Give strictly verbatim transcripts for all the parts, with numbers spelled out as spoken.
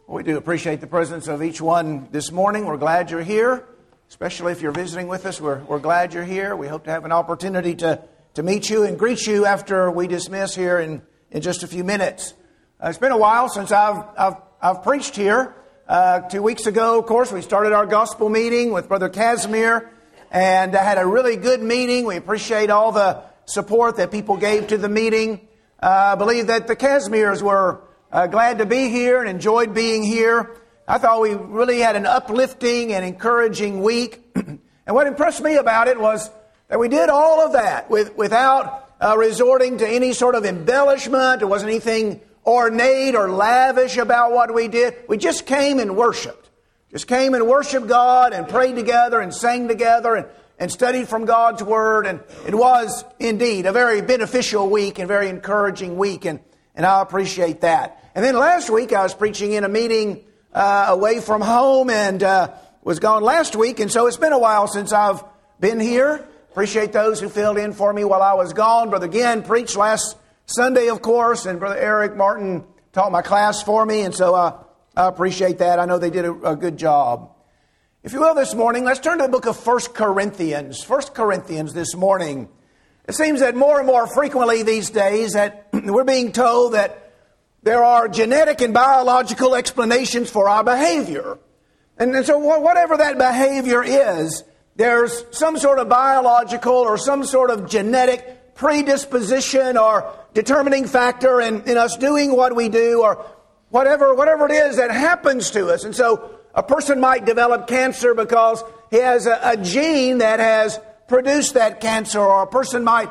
We do appreciate the presence of each one this morning. We're glad you're here, especially if you're visiting with us. We're, we're glad you're here. We hope to have an opportunity to, to meet you and greet you after we dismiss here in, in just a few minutes. Uh, it's been a while since I've, I've, I've preached here. Uh, two weeks ago, of course, we started our gospel meeting with Brother Casimir, and I had a really good meeting. We appreciate all the support that people gave to the meeting. Uh, I believe that the Casimirs were Uh, glad to be here and enjoyed being here. I thought we really had an uplifting and encouraging week. And what impressed me about it was that we did all of that with, without uh, resorting to any sort of embellishment. There wasn't anything ornate or lavish about what we did. We just came and worshiped. Just came and worshiped God and prayed together and sang together and, and studied from God's Word. And it was indeed a very beneficial week and very encouraging week. And And I appreciate that. And then last week I was preaching in a meeting uh, away from home and uh, was gone last week. And so it's been a while since I've been here. Appreciate those who filled in for me while I was gone. Brother Ginn preached last Sunday, of course, and Brother Eric Martin taught my class for me. And so uh, I appreciate that. I know they did a, a good job. If you will, this morning, let's turn to the book of First Corinthians. First Corinthians this morning. It seems that more and more frequently these days that we're being told that there are genetic and biological explanations for our behavior. And, and so whatever that behavior is, there's some sort of biological or some sort of genetic predisposition or determining factor in, in us doing what we do or whatever, whatever it is that happens to us. And so a person might develop cancer because he has a, a gene that has produce that cancer, or a person might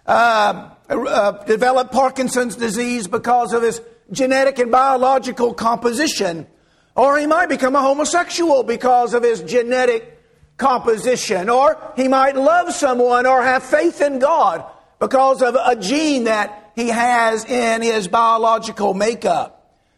uh, uh, develop Parkinson's disease because of his genetic and biological composition, or he might become a homosexual because of his genetic composition, or he might love someone or have faith in God because of a gene that he has in his biological makeup.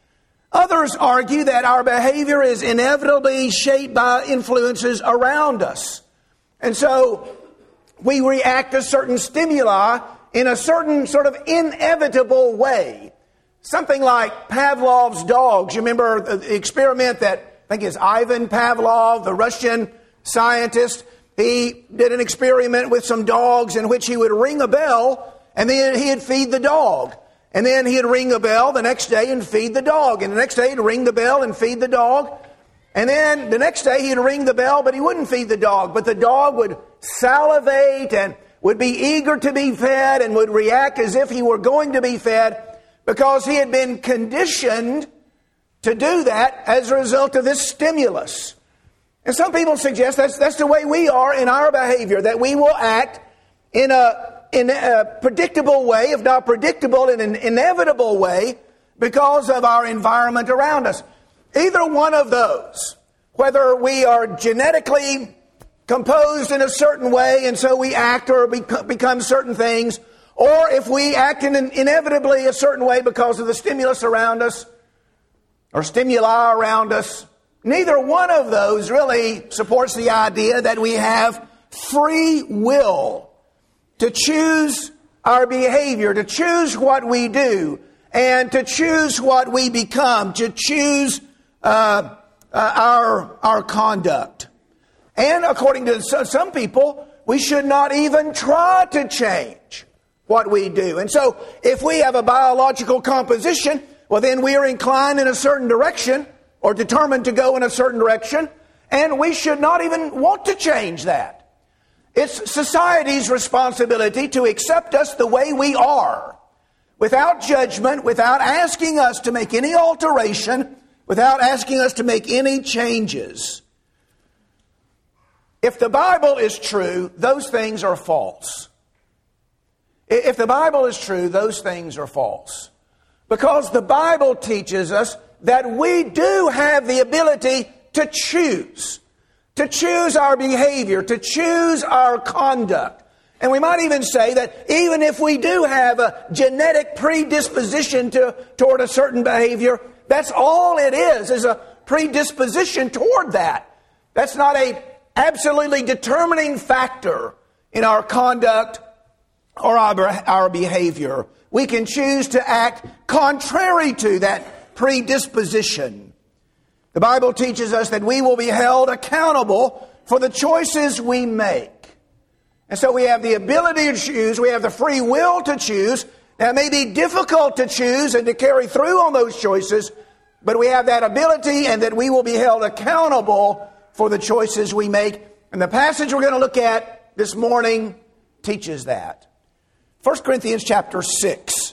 Others argue that our behavior is inevitably shaped by influences around us. And so we react to certain stimuli in a certain sort of inevitable way. Something like Pavlov's dogs. You remember the experiment that I think is Ivan Pavlov, the Russian scientist. He did an experiment with some dogs in which he would ring a bell and then he'd feed the dog. And then he'd ring a bell the next day and feed the dog. And the next day he'd ring the bell and feed the dog. And then the next day he'd ring the bell, but he wouldn't feed the dog. But the dog would salivate and would be eager to be fed and would react as if he were going to be fed because he had been conditioned to do that as a result of this stimulus. And some people suggest that's, that's the way we are in our behavior, that we will act in a, in a predictable way, if not predictable, in an inevitable way because of our environment around us. Either one of those, whether we are genetically composed in a certain way and so we act or become certain things, or if we act in an inevitably a certain way because of the stimulus around us or stimuli around us, neither one of those really supports the idea that we have free will to choose our behavior, to choose what we do, and to choose what we become, to choose Uh, uh, our our conduct. And according to some people, we should not even try to change what we do. And so if we have a biological composition, well then we are inclined in a certain direction or determined to go in a certain direction, and we should not even want to change that. It's society's responsibility to accept us the way we are, without judgment, without asking us to make any alteration, without asking us to make any changes. If the Bible is true, those things are false. If the Bible is true, those things are false. Because the Bible teaches us that we do have the ability to choose. To choose our behavior, to choose our conduct. And we might even say that even if we do have a genetic predisposition to, toward a certain behavior, that's all it is, is a predisposition toward that. That's not a absolutely determining factor in our conduct or our, our behavior. We can choose to act contrary to that predisposition. The Bible teaches us that we will be held accountable for the choices we make. And so we have the ability to choose, we have the free will to choose. Now it may be difficult to choose and to carry through on those choices, but we have that ability and that we will be held accountable for the choices we make. And the passage we're going to look at this morning teaches that. First Corinthians chapter six.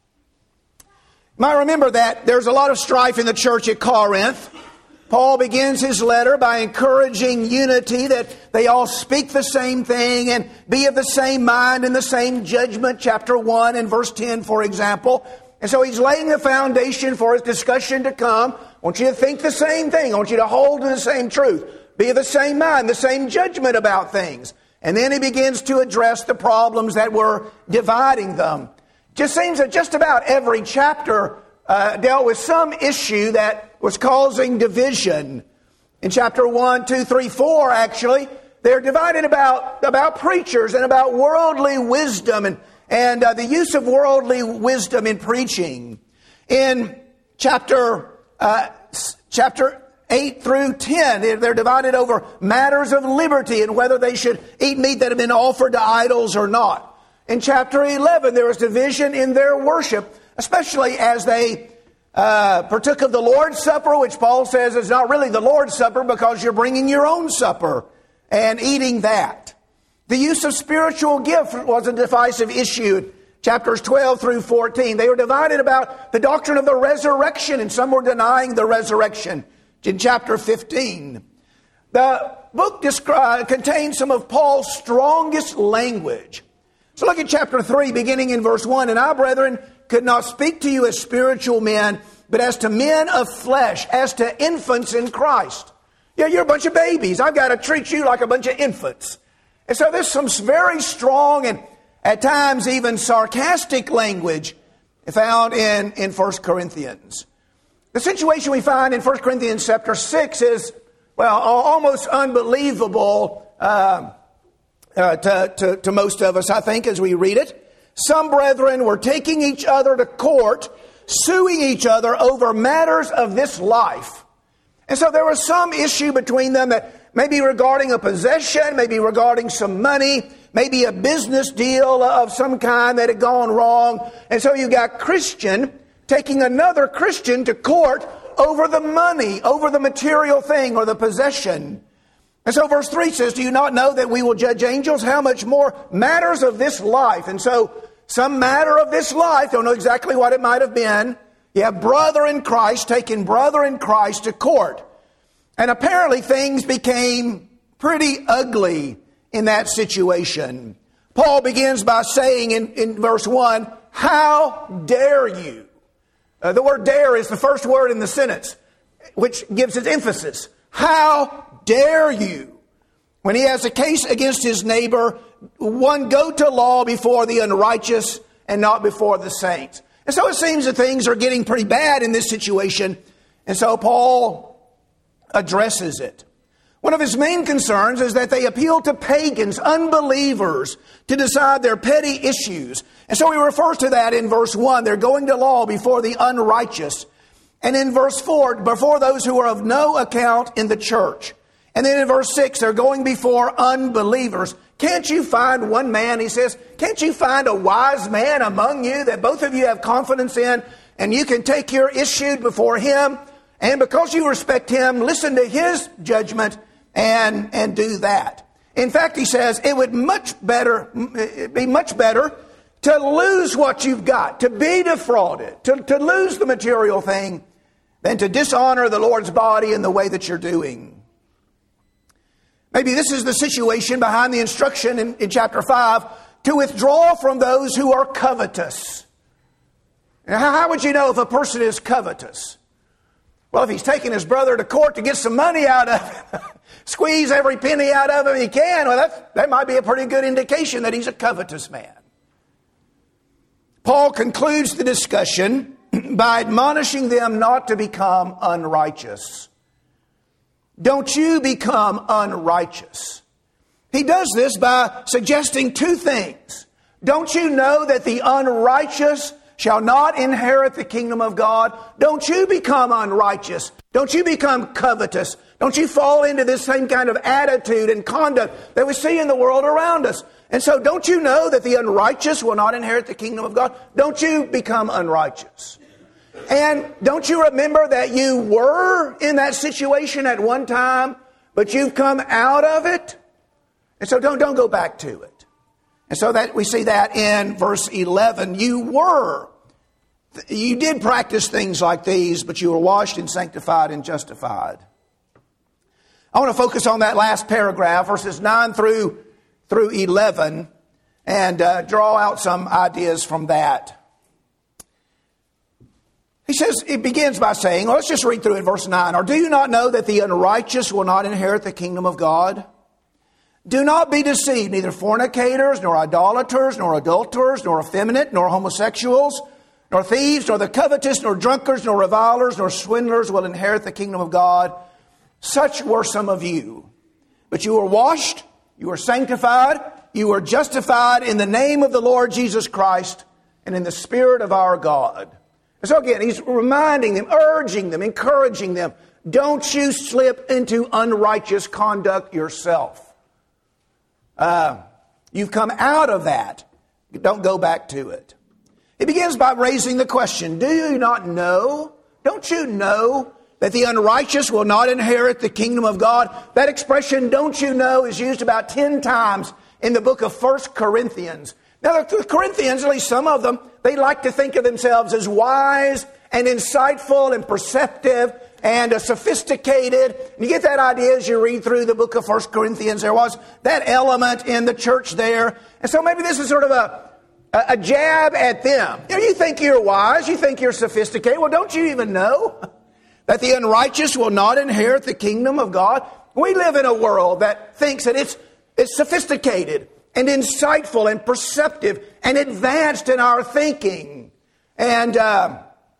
You might remember that there's a lot of strife in the church at Corinth. Paul begins his letter by encouraging unity, that they all speak the same thing and be of the same mind and the same judgment. Chapter one and verse ten, for example. And so he's laying the foundation for his discussion to come. I want you to think the same thing. I want you to hold to the same truth. Be of the same mind, the same judgment about things. And then he begins to address the problems that were dividing them. Just seems that just about every chapter uh, dealt with some issue that was causing division. In chapter one, two, three, four, actually, they're divided about, about preachers and about worldly wisdom and, and uh, the use of worldly wisdom in preaching. In chapter, uh, chapter eight through ten, they're divided over matters of liberty and whether they should eat meat that had been offered to idols or not. In chapter eleven, there was division in their worship, especially as they uh, partook of the Lord's Supper, which Paul says is not really the Lord's Supper because you're bringing your own supper and eating that. The use of spiritual gift was a divisive issue. Chapters twelve through fourteen, they were divided about the doctrine of the resurrection, and some were denying the resurrection. In chapter fifteen, the book describes, contains some of Paul's strongest language. So look at chapter three, beginning in verse one. And I, brethren, could not speak to you as spiritual men, but as to men of flesh, as to infants in Christ. Yeah, you're a bunch of babies. I've got to treat you like a bunch of infants. And so there's some very strong and at times even sarcastic language found in, in First Corinthians. The situation we find in First Corinthians chapter six is, well, almost unbelievable uh, uh, to, to, to most of us, I think, as we read it. Some brethren were taking each other to court, suing each other over matters of this life. And so there was some issue between them that maybe regarding a possession, maybe regarding some money, maybe a business deal of some kind that had gone wrong. And so you got Christian taking another Christian to court over the money, over the material thing or the possession. And so verse three says, do you not know that we will judge angels? How much more matters of this life? And so some matter of this life, don't know exactly what it might have been. You have brother in Christ taking brother in Christ to court. And apparently things became pretty ugly in that situation. Paul begins by saying in, in verse one, how dare you? Uh, the word dare is the first word in the sentence, which gives its emphasis. How dare you? When he has a case against his neighbor, one go to law before the unrighteous and not before the saints. And so it seems that things are getting pretty bad in this situation. And so Paul addresses it. One of his main concerns is that they appeal to pagans, unbelievers, to decide their petty issues. And so he refers to that in verse one. They're going to law before the unrighteous. And in verse four, before those who are of no account in the church. And then in verse six, they're going before unbelievers. Can't you find one man, he says, can't you find a wise man among you that both of you have confidence in, and you can take your issue before him, and because you respect him, listen to his judgment and, and do that. In fact, he says, it would much better, it'd be much better to lose what you've got, to be defrauded, to, to lose the material thing, than to dishonor the Lord's body in the way that you're doing. Maybe this is the situation behind the instruction in, in chapter five, to withdraw from those who are covetous. Now, how would you know if a person is covetous? Well, if he's taking his brother to court to get some money out of him, squeeze every penny out of him he can, well, that, that might be a pretty good indication that he's a covetous man. Paul concludes the discussion by admonishing them not to become unrighteous. Don't you become unrighteous. He does this by suggesting two things. Don't you know that the unrighteous shall not inherit the kingdom of God. Don't you become unrighteous. Don't you become covetous. Don't you fall into this same kind of attitude and conduct that we see in the world around us. And so don't you know that the unrighteous will not inherit the kingdom of God? Don't you become unrighteous. And don't you remember that you were in that situation at one time, but you've come out of it? And so don't, don't go back to it. And so that we see that in verse eleven. You were, you did practice things like these, but you were washed and sanctified and justified. I want to focus on that last paragraph, verses nine through, through eleven, and uh, draw out some ideas from that. He says, it begins by saying, well, let's just read through it, verse nine. Or do you not know that the unrighteous will not inherit the kingdom of God? Do not be deceived, neither fornicators, nor idolaters, nor adulterers, nor effeminate, nor homosexuals, nor thieves, nor the covetous, nor drunkards, nor revilers, nor swindlers will inherit the kingdom of God. Such were some of you. But you were washed, you were sanctified, you were justified in the name of the Lord Jesus Christ and in the Spirit of our God. And so again, he's reminding them, urging them, encouraging them, don't you slip into unrighteous conduct yourself. Uh, you've come out of that. Don't go back to it. He begins by raising the question, do you not know? Don't you know that the unrighteous will not inherit the kingdom of God? That expression, don't you know, is used about ten times in the book of First Corinthians. Now, the Corinthians, at least some of them, they like to think of themselves as wise and insightful and perceptive and uh, sophisticated. And you get that idea as you read through the book of First Corinthians. There was that element in the church there. And so maybe this is sort of a, a jab at them. You know, you think you're wise, you think you're sophisticated. Well, don't you even know that the unrighteous will not inherit the kingdom of God? We live in a world that thinks that it's, it's sophisticated and insightful and perceptive and advanced in our thinking. And uh,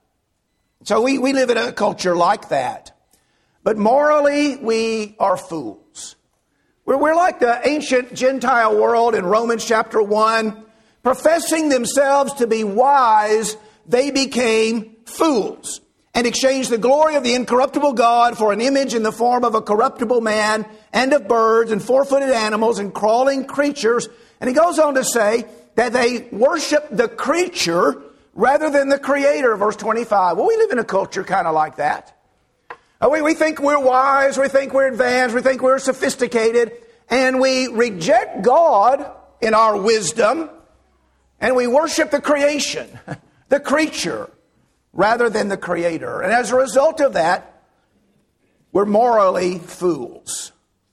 so we, we live in a culture like that. But morally, we are fools. We're, we're like the ancient Gentile world in Romans chapter one. Professing themselves to be wise, they became fools and exchanged the glory of the incorruptible God for an image in the form of a corruptible man and of birds and four-footed animals and crawling creatures. And he goes on to say that they worship the creature rather than the Creator, verse twenty-five. Well, we live in a culture kind of like that. Uh, we, we think we're wise, we think we're advanced, we think we're sophisticated, and we reject God in our wisdom, and we worship the creation, the creature, rather than the Creator. And as a result of that, we're morally fools.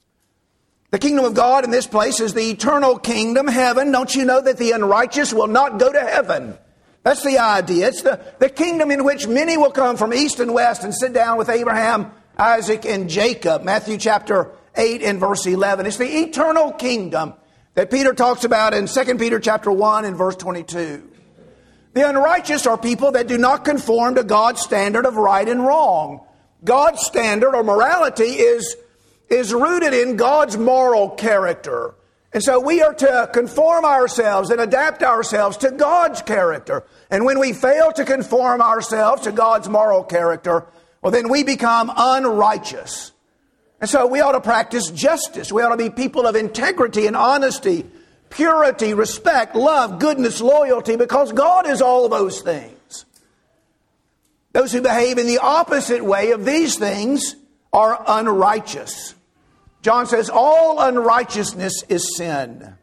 The kingdom of God in this place is the eternal kingdom, heaven. Don't you know that the unrighteous will not go to heaven? That's the idea. It's the, the kingdom in which many will come from east and west and sit down with Abraham, Isaac, and Jacob. Matthew chapter eight and verse eleven. It's the eternal kingdom that Peter talks about in Second Peter chapter one and verse twenty-two. The unrighteous are people that do not conform to God's standard of right and wrong. God's standard or morality is, is rooted in God's moral character. And so we are to conform ourselves and adapt ourselves to God's character. And when we fail to conform ourselves to God's moral character, well, then we become unrighteous. And so we ought to practice justice. We ought to be people of integrity and honesty, purity, respect, love, goodness, loyalty, because God is all those things. Those who behave in the opposite way of these things are unrighteous. John says all unrighteousness is sin.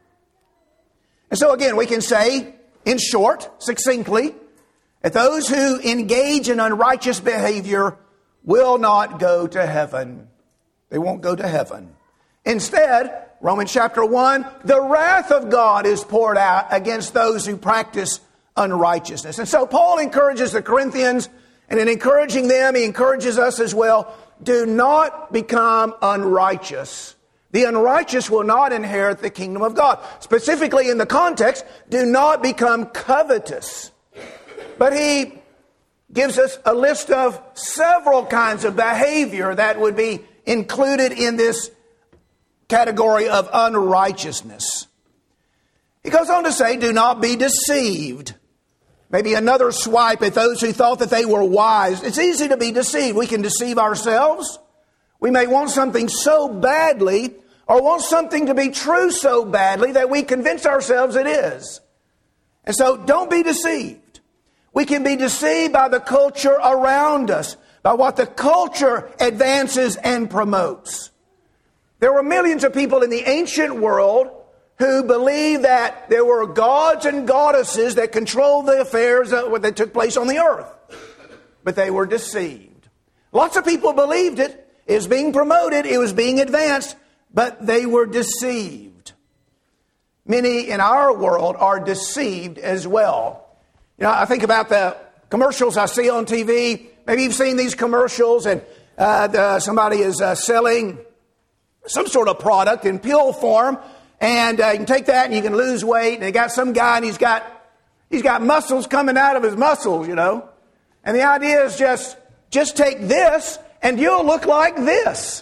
And so again, we can say, in short, succinctly, that those who engage in unrighteous behavior will not go to heaven. They won't go to heaven. Instead, Romans chapter one, the wrath of God is poured out against those who practice unrighteousness. And so Paul encourages the Corinthians, and in encouraging them, he encourages us as well. Do not become unrighteous. The unrighteous will not inherit the kingdom of God. Specifically in the context, do not become covetous. But he gives us a list of several kinds of behavior that would be included in this category of unrighteousness. He goes on to say, do not be deceived. maybe another swipe at those who thought that they were wise. It's easy to be deceived. We can deceive ourselves. We may want something so badly, or want something to be true so badly that we convince ourselves it is. And so don't be deceived. We can be deceived by the culture around us, by what the culture advances and promotes. There were millions of people in the ancient world who believed that there were gods and goddesses that controlled the affairs that took place on the earth. But they were deceived. Lots of people believed it. It was being promoted. It was being advanced. But they were deceived. Many in our world are deceived as well. You know, I think about the commercials I see on T V. Maybe you've seen these commercials, and uh, the, somebody is uh, selling some sort of product in pill form, and uh, you can take that and you can lose weight. And they got some guy, and he's got he's got muscles coming out of his muscles, you know. And the idea is just just take this, and you'll look like this.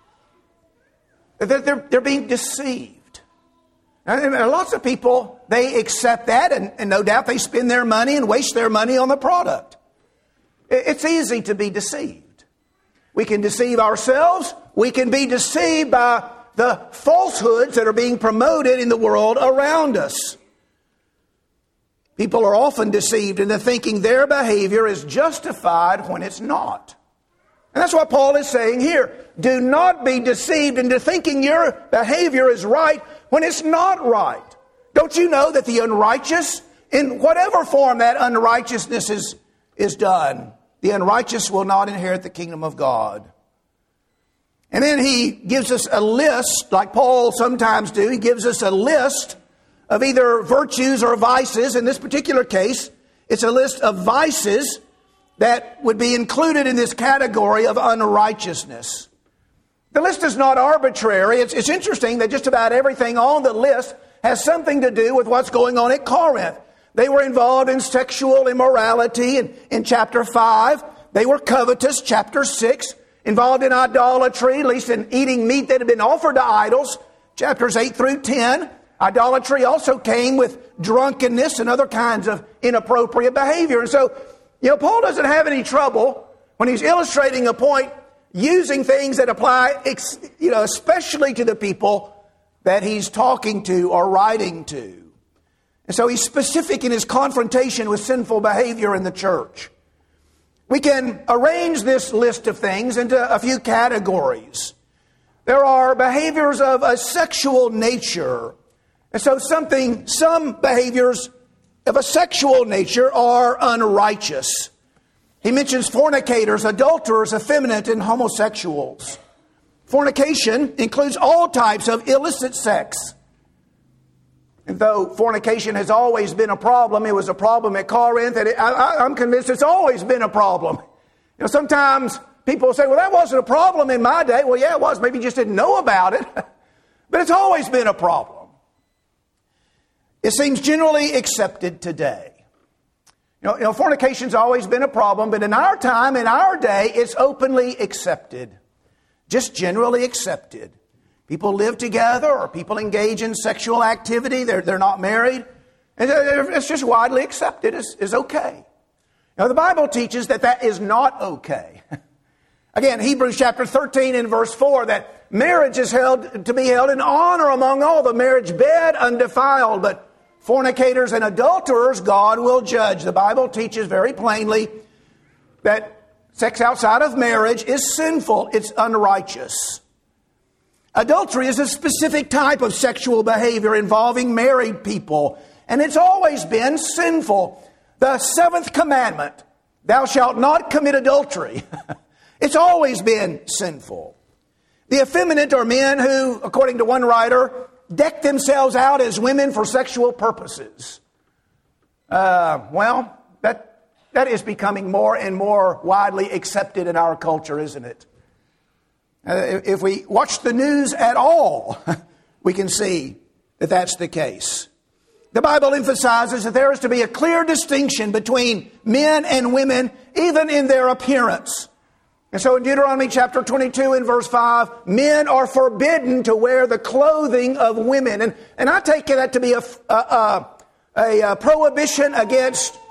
They're, they're, they're being deceived. And lots of people, they accept that, and, and no doubt they spend their money and waste their money on the product. It's easy to be deceived. We can deceive ourselves. We can be deceived by the falsehoods that are being promoted in the world around us. People are often deceived into thinking their behavior is justified when it's not. And that's what Paul is saying here. Do not be deceived into thinking your behavior is right when it's not right. Don't you know that the unrighteous, in whatever form that unrighteousness is, is done, the unrighteous will not inherit the kingdom of God. And then he gives us a list, like Paul sometimes do. He gives us a list of either virtues or vices. In this particular case, it's a list of vices that would be included in this category of unrighteousness. The list is not arbitrary. It's, it's interesting that just about everything on the list has something to do with what's going on at Corinth. They were involved in sexual immorality in, in chapter five. They were covetous, chapter six. Involved in idolatry, at least in eating meat that had been offered to idols, chapters eight through ten. Idolatry also came with drunkenness and other kinds of inappropriate behavior. And so, you know, Paul doesn't have any trouble when he's illustrating a point using things that apply, you know, especially to the people that he's talking to or writing to. And so he's specific in his confrontation with sinful behavior in the church. We can arrange this list of things into a few categories. There are behaviors of a sexual nature. And so something, some behaviors of a sexual nature are unrighteous. He mentions fornicators, adulterers, effeminate, and homosexuals. Fornication includes all types of illicit sex. And though fornication has always been a problem, it was a problem at Corinth, and it, I, I'm convinced it's always been a problem. You know, sometimes people say, well, that wasn't a problem in my day. Well, yeah, it was. Maybe you just didn't know about it. But it's always been a problem. It seems generally accepted today. You know, you know, fornication's always been a problem, but in our time, in our day, it's openly accepted. Just generally accepted. People live together, or people engage in sexual activity. They're, they're not married. And it's just widely accepted as, as okay. Now, the Bible teaches that that is not okay. Again, Hebrews chapter thirteen and verse four, that marriage is held to be held in honor among all, the marriage bed undefiled, but fornicators and adulterers God will judge. The Bible teaches very plainly that sex outside of marriage is sinful. It's unrighteous. Adultery is a specific type of sexual behavior involving married people, and it's always been sinful. The seventh commandment, thou shalt not commit adultery. It's always been sinful. The effeminate are men who, according to one writer, deck themselves out as women for sexual purposes. Uh, well, that that is becoming more and more widely accepted in our culture, isn't it? Uh, if we watch the news at all, we can see that that's the case. The Bible emphasizes that there is to be a clear distinction between men and women, even in their appearance. And so in Deuteronomy chapter twenty-two and verse five, men are forbidden to wear the clothing of women. And, and I take that to be a, a, a, a prohibition against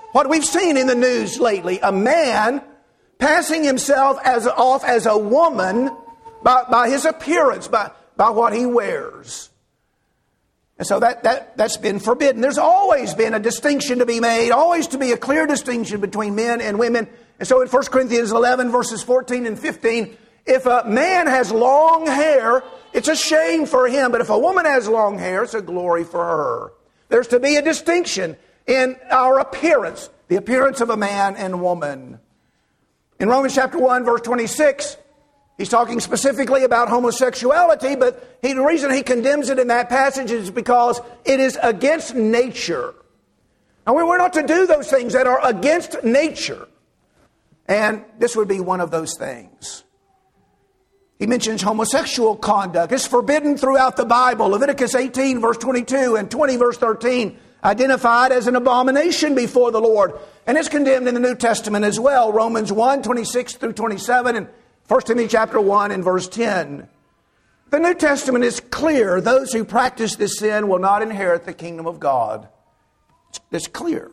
what we've seen in the news lately, a man passing himself as off as a woman by, by his appearance, by, by what he wears. And so that, that, that's been forbidden. There's always been a distinction to be made, always to be a clear distinction between men and women. And so in First Corinthians eleven, verses fourteen and fifteen, if a man has long hair, it's a shame for him. But if a woman has long hair, it's a glory for her. There's to be a distinction in our appearance, the appearance of a man and woman. In Romans chapter one, verse twenty-six, he's talking specifically about homosexuality, but he, the reason he condemns it in that passage is because it is against nature. Now, we're not to do those things that are against nature. And this would be one of those things. He mentions homosexual conduct. It's forbidden throughout the Bible. Leviticus eighteen, verse twenty-two, and twenty, verse thirteen, identified as an abomination before the Lord. And it's condemned in the New Testament as well. Romans one, twenty-six through twenty-seven, and First Timothy chapter one and verse ten. The New Testament is clear. Those who practice this sin will not inherit the kingdom of God. It's clear.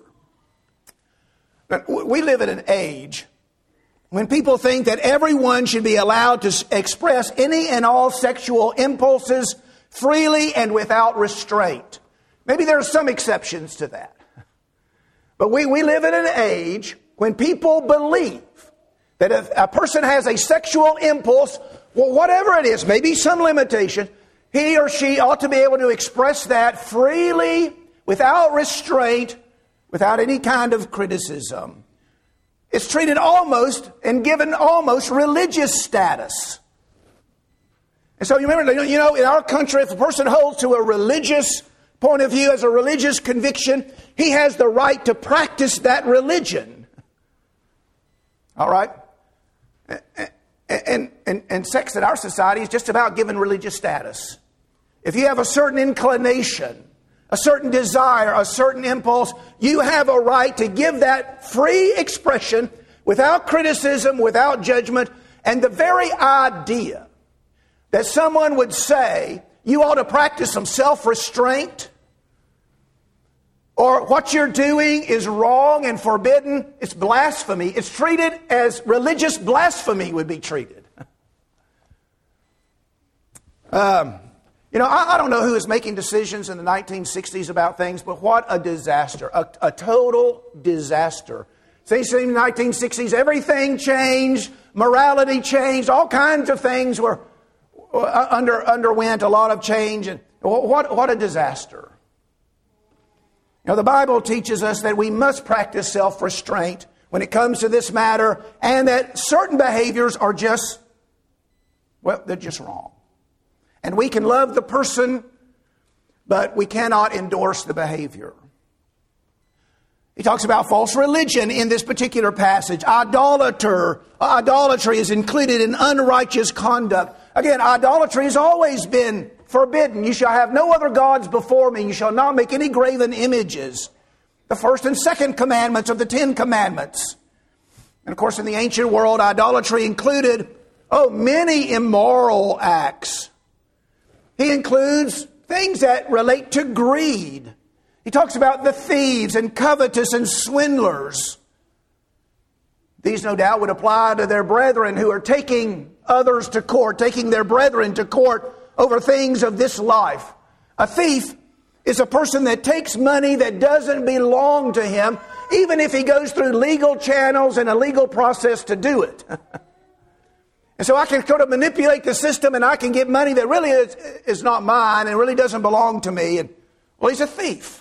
But we live in an age when people think that everyone should be allowed to express any and all sexual impulses freely and without restraint. Maybe there are some exceptions to that. But we, we live in an age when people believe that if a person has a sexual impulse, well, whatever it is, maybe some limitation, he or she ought to be able to express that freely, without restraint, without any kind of criticism. It's treated almost and given almost religious status. And so you remember, you know, in our country, if a person holds to a religious point of view, as a religious conviction, he has the right to practice that religion. All right? And, and, and sex in our society is just about given religious status. If you have a certain inclination, a certain desire, a certain impulse, you have a right to give that free expression without criticism, without judgment. And the very idea that someone would say you ought to practice some self-restraint, or what you're doing is wrong and forbidden, it's blasphemy. It's treated as religious blasphemy would be treated. Um, you know, I, I don't know who was making decisions in the nineteen sixties about things, but what a disaster, a, a total disaster. See, see, in the nineteen sixties, everything changed, morality changed, all kinds of things were uh, under underwent a lot of change, and what what a disaster. Now, the Bible teaches us that we must practice self-restraint when it comes to this matter, and that certain behaviors are just, well, they're just wrong. And we can love the person, but we cannot endorse the behavior. He talks about false religion in this particular passage. Idolater, idolatry is included in unrighteous conduct. Again, idolatry has always been forbidden. You shall have no other gods before me. You shall not make any graven images. The first and second commandments of the Ten Commandments. And of course, in the ancient world, idolatry included, oh, many immoral acts. He includes things that relate to greed. He talks about the thieves and covetous and swindlers. These, no doubt, would apply to their brethren who are taking others to court, taking their brethren to court over things of this life. A thief is a person that takes money that doesn't belong to him, even if he goes through legal channels and a legal process to do it. And so I can sort of manipulate the system, and I can get money that really is, is not mine and really doesn't belong to me. And, well, he's a thief.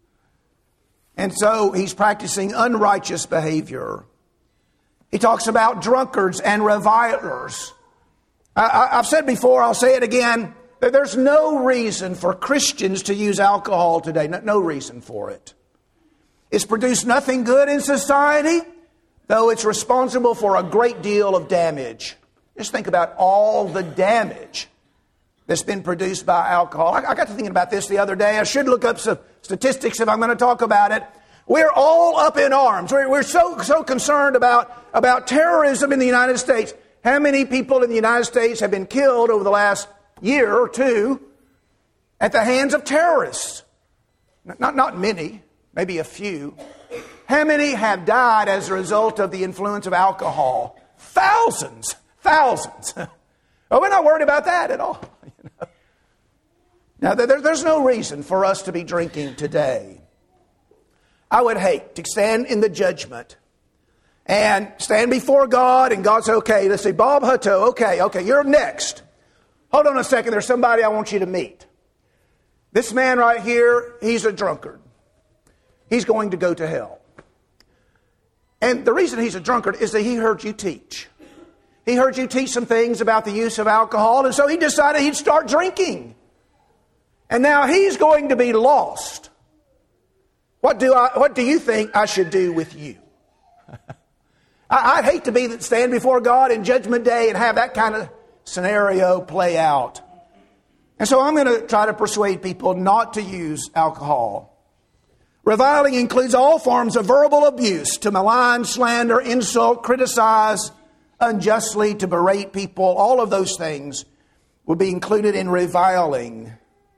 And so he's practicing unrighteous behavior. He talks about drunkards and revilers. I, I've said before, I'll say it again, that there's no reason for Christians to use alcohol today. No, no reason for it. It's produced nothing good in society, though it's responsible for a great deal of damage. Just think about all the damage that's been produced by alcohol. I, I got to thinking about this the other day. I should look up some statistics if I'm going to talk about it. We're all up in arms. We're, we're so so concerned about, about terrorism in the United States. How many people in the United States have been killed over the last year or two at the hands of terrorists? Not, not many, maybe a few. How many have died as a result of the influence of alcohol? Thousands. Thousands. Well, we're not worried about that at all. You know? Now, there, there's no reason for us to be drinking today. I would hate to stand in the judgment and stand before God, and God say, okay, let's say, Bob Hutto, okay, okay, you're next. Hold on a second, there's somebody I want you to meet. This man right here, he's a drunkard. He's going to go to hell. And the reason he's a drunkard is that he heard you teach. He heard you teach some things about the use of alcohol, and so he decided he'd start drinking. And now he's going to be lost. What do I? What do you think I should do with you? I'd hate to be stand before God in Judgment Day and have that kind of scenario play out. And so I'm going to try to persuade people not to use alcohol. Reviling includes all forms of verbal abuse, to malign, slander, insult, criticize unjustly, to berate people. All of those things would be included in reviling.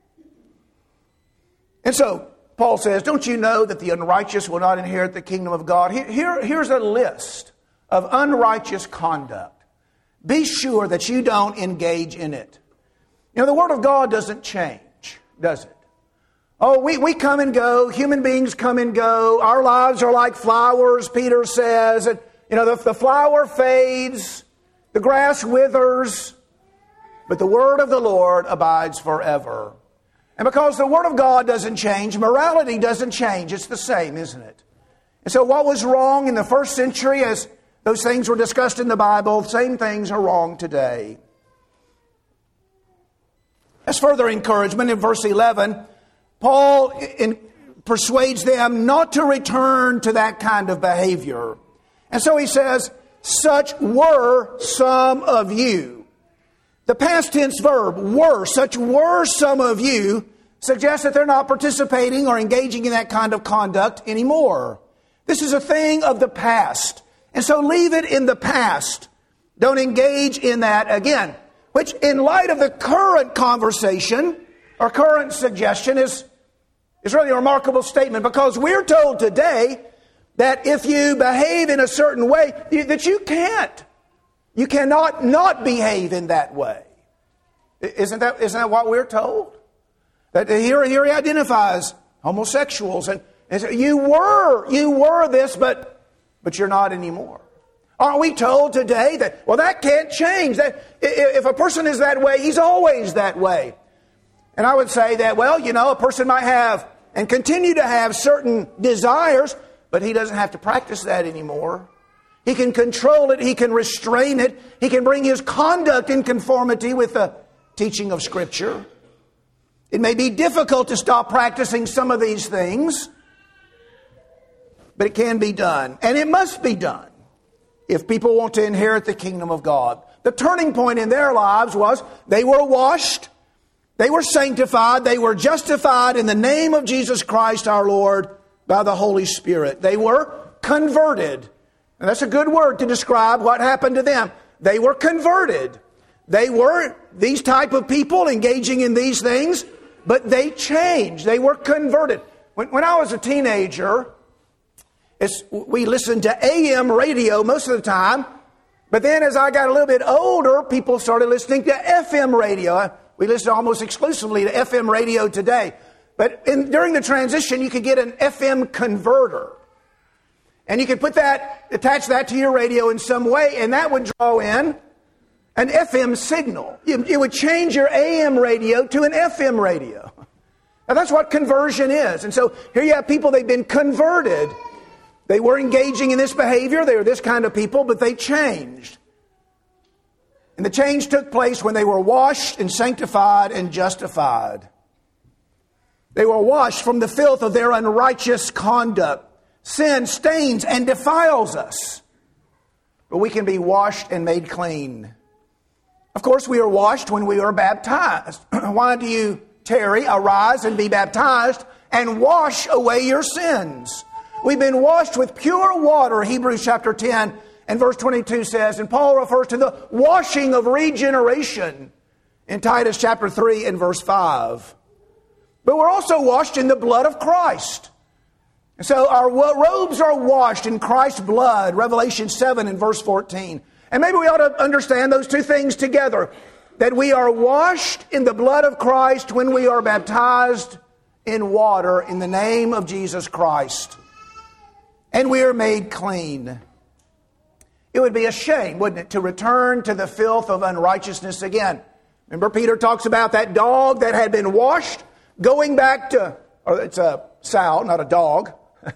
And so Paul says, don't you know that the unrighteous will not inherit the kingdom of God? Here, here, here's a list of unrighteous conduct. Be sure that you don't engage in it. You know, the Word of God doesn't change, does it? Oh, we, we come and go. Human beings come and go. Our lives are like flowers, Peter says. And, you know, the, the flower fades, the grass withers, but the Word of the Lord abides forever. And because the Word of God doesn't change, morality doesn't change. It's the same, isn't it? And so what was wrong in the first century, as those things were discussed in the Bible, same things are wrong today. As further encouragement, in verse eleven, Paul in, persuades them not to return to that kind of behavior. And so he says, such were some of you. The past tense verb, were, such were some of you, suggests that they're not participating or engaging in that kind of conduct anymore. This is a thing of the past. And so leave it in the past. Don't engage in that again. Which, in light of the current conversation or current suggestion, is, is really a remarkable statement, because we're told today that if you behave in a certain way, you, that you can't. You cannot not behave in that way. Isn't that, isn't that what we're told? That here, here he identifies homosexuals. And, and so you were, you were this, but, but you're not anymore. Aren't we told today that, well, that can't change. That if a person is that way, he's always that way. And I would say that, well, you know, a person might have and continue to have certain desires, but he doesn't have to practice that anymore. He can control it. He can restrain it. He can bring his conduct in conformity with the teaching of Scripture. It may be difficult to stop practicing some of these things, but it can be done. And it must be done if people want to inherit the kingdom of God. The turning point in their lives was they were washed, they were sanctified, they were justified in the name of Jesus Christ our Lord by the Holy Spirit. They were converted. And that's a good word to describe what happened to them. They were converted. They were these type of people engaging in these things, but they changed. They were converted. When, when I was a teenager, it's, we listened to A M radio most of the time. But then as I got a little bit older, people started listening to F M radio. We listen almost exclusively to F M radio today. But in, during the transition, you could get an F M converter. And you could put that, attach that to your radio in some way, and that would draw in an F M signal. It would change your A M radio to an F M radio. Now that's what conversion is. And so here you have people, they've been converted. They were engaging in this behavior. They were this kind of people, but they changed. And the change took place when they were washed and sanctified and justified. They were washed from the filth of their unrighteous conduct. Sin stains and defiles us, but we can be washed and made clean. Of course, we are washed when we are baptized. Why do you, tarry, arise and be baptized and wash away your sins? We've been washed with pure water, Hebrews chapter ten and verse twenty-two says, and Paul refers to the washing of regeneration in Titus chapter three and verse five. But we're also washed in the blood of Christ. And so our robes are washed in Christ's blood, Revelation seven and verse fourteen. And maybe we ought to understand those two things together. That we are washed in the blood of Christ when we are baptized in water in the name of Jesus Christ. And we are made clean. It would be a shame, wouldn't it, to return to the filth of unrighteousness again. Remember, Peter talks about that dog that had been washed, going back to, or it's a sow, not a dog,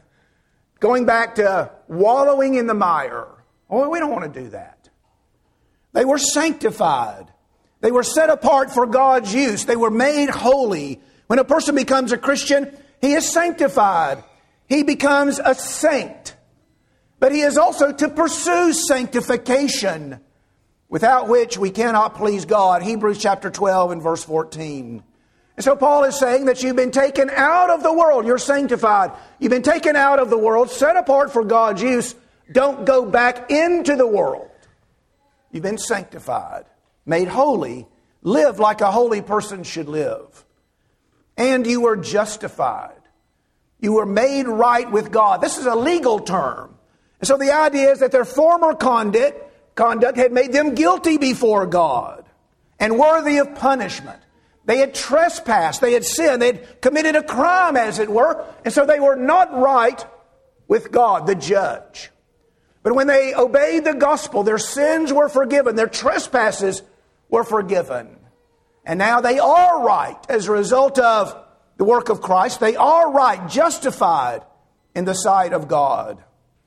going back to wallowing in the mire. Oh, we don't want to do that. They were sanctified. They were set apart for God's use. They were made holy. When a person becomes a Christian, he is sanctified. He becomes a saint. But he is also to pursue sanctification, without which we cannot please God. Hebrews chapter twelve and verse fourteen. And so Paul is saying that you've been taken out of the world. You're sanctified. You've been taken out of the world, set apart for God's use. Don't go back into the world. You've been sanctified, made holy. Live like a holy person should live. And you were justified. You were made right with God. This is a legal term. And so the idea is that their former conduct, conduct had made them guilty before God and worthy of punishment. They had trespassed. They had sinned. They had committed a crime, as it were. And so they were not right with God, the judge. But when they obeyed the gospel, their sins were forgiven. Their trespasses were forgiven. And now they are right as a result of the work of Christ. They are right, justified in the sight of God.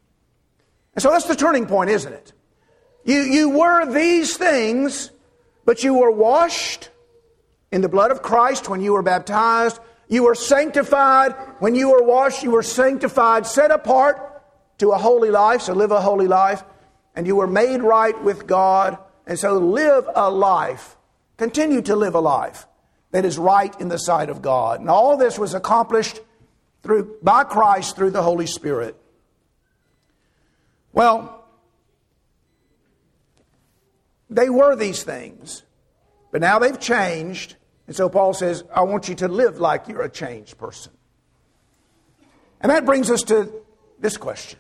And so that's the turning point, isn't it? You, you were these things, but you were washed in the blood of Christ when you were baptized. You were sanctified when you were washed. You were sanctified, set apart to a holy life, so live a holy life. And you were made right with God. And so live a life, continue to live a life that is right in the sight of God. And all this was accomplished through by Christ through the Holy Spirit. Well, they were these things, but now they've changed. And so Paul says, I want you to live like you're a changed person. And that brings us to this question.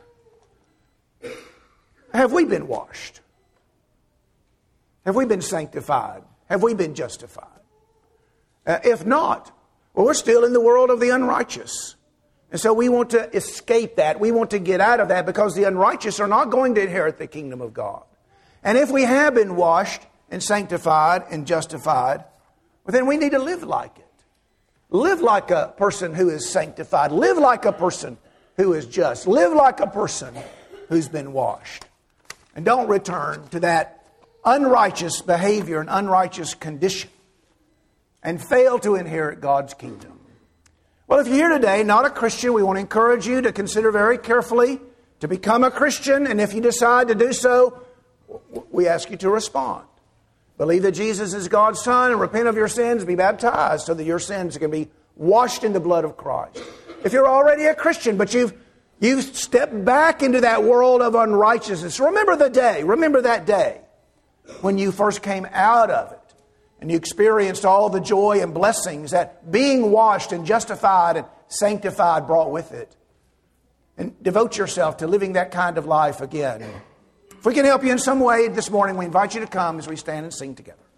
Have we been washed? Have we been sanctified? Have we been justified? Uh, if not, well, we're still in the world of the unrighteous. And so we want to escape that. We want to get out of that because the unrighteous are not going to inherit the kingdom of God. And if we have been washed and sanctified and justified, well, then we need to live like it. Live like a person who is sanctified. Live like a person who is just. Live like a person who's been washed. And don't return to that unrighteous behavior and unrighteous condition and fail to inherit God's kingdom. Well, if you're here today, not a Christian, we want to encourage you to consider very carefully to become a Christian. And if you decide to do so, we ask you to respond. Believe that Jesus is God's Son and repent of your sins, be baptized so that your sins can be washed in the blood of Christ. If you're already a Christian, but you've you've stepped back into that world of unrighteousness, remember the day, remember that day when you first came out of it and you experienced all the joy and blessings that being washed and justified and sanctified brought with it. And devote yourself to living that kind of life again. If we can help you in some way this morning, we invite you to come as we stand and sing together.